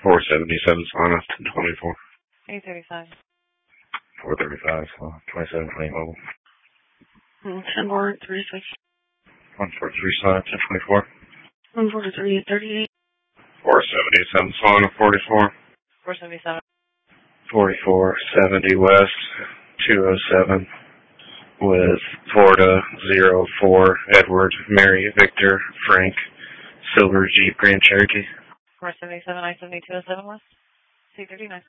477 Sauna, 1024. 835. 435, 27, 20 mobile. 10-4-36. 143 Sauna, 1024. 143-38. 477 Sauna, 44. 477. 4470 West, 207 with Florida 04 Edward, Mary, Victor, Frank, Silver Jeep Grand Cherokee. 477 I-7207 West, C39.